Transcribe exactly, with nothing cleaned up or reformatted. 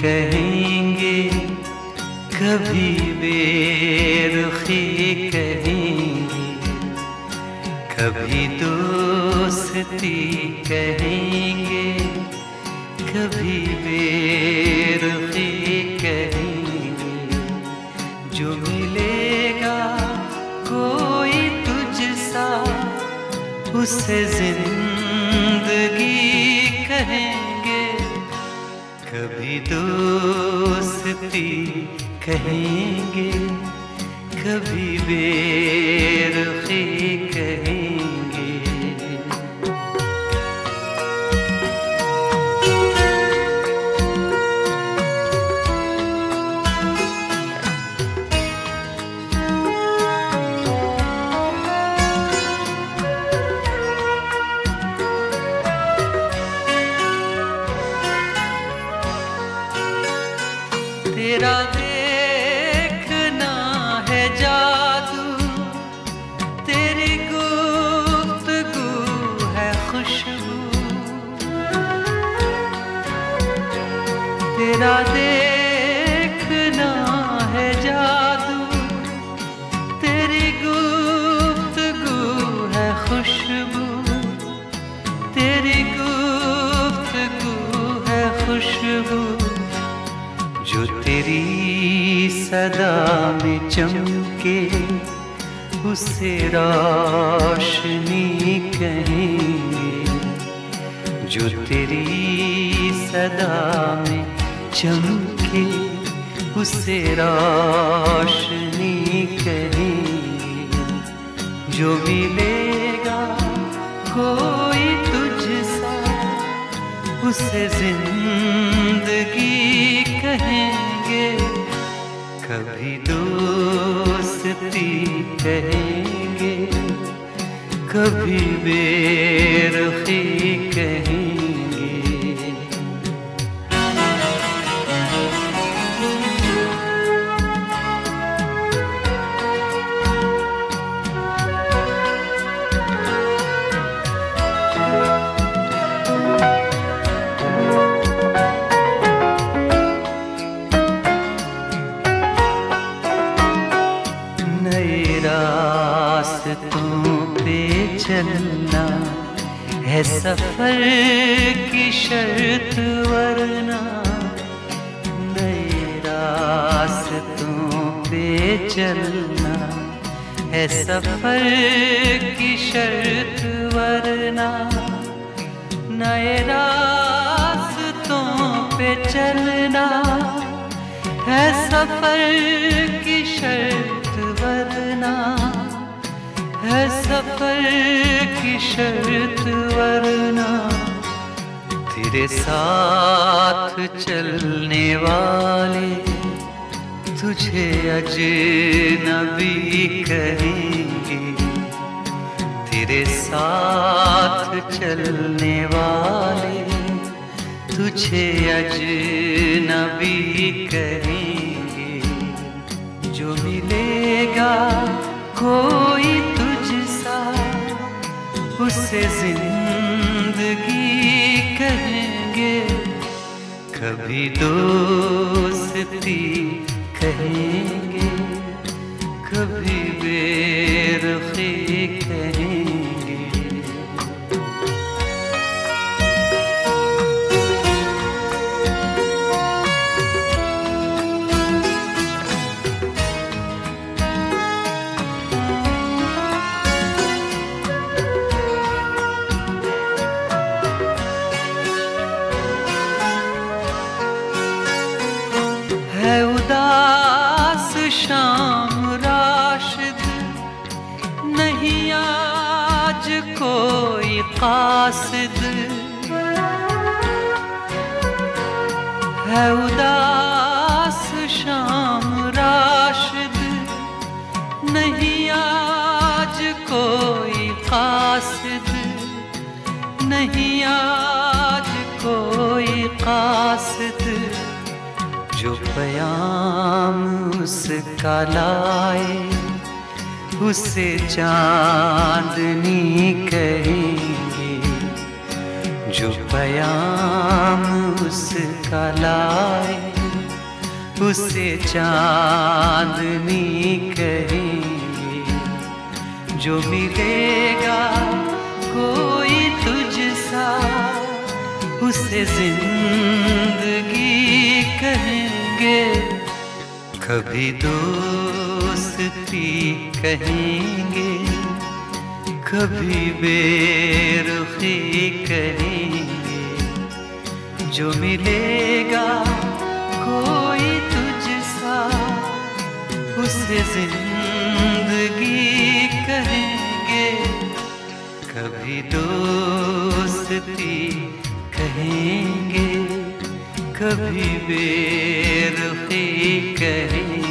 कहेंगे, कभी बेरुखी कहेंगे, कभी दोस्ती कहेंगे, कभी बेरुखी कहेंगे। जो मिलेगा कोई तुझसा उसे जिंदगी कहेंगे, कभी दोस्ती कहेंगे, कभी बेरुखी कहेंगे। तेरा देखना है जादू, तेरी गुफ्तगू है खुशबू। तेरा देखना है जादू, तेरी गुफ्तगू है खुशबू, तेरी गुफ्तगू है खुशबू। जो तेरी सदा में चमके उसे रोशनी कहेंगे, जो तेरी सदा में चमके उसे रोशनी कहेंगे। जो मिलेगा कोई तुझसा उसे जिंदगी कहेंगे, कभी दोस्ती कहेंगे, कभी बेरुखी कहेंगे। रास्तों पे चलना है सफर की शर्त, वरना नए रास्तों पे चलना है सफर की शर्त, वरना नए रास्तों पे चलना है सफर की शर्त, वरना है सफर की शर्त, वरना तेरे साथ चलने वाले तुझे अजनबी कहेंगे। तेरे साथ चलने वाले तुझे अजनबी कहेंगे। जो मिलेगा कोई तुझसा उसे जिंदगी कहेंगे, कभी दोस्ती कहेंगे, कभी बेरुखी कहेंगे। है उदास शाम राशिद, नहीं आज कोई कासिद। है उदास शाम राशिद, नहीं आज कोई कासिद, नहीं आज कोई कासिद। जो प्याम उसका लाए उसे चांदनी कहेंगे, जो प्याम उसका लाए उसे चांदनी कहेंगे। जो मिलेगा कोई तुझसा उसे जिंदगी कहेंगे। कभी दोस्ती कहेंगे, कभी बेरुखी कहेंगे। जो मिलेगा कोई तुझसा उसे जिंदगी कहेंगे। कभी दोस्ती कहेंगे, कभी बेरुखी कहेंगे।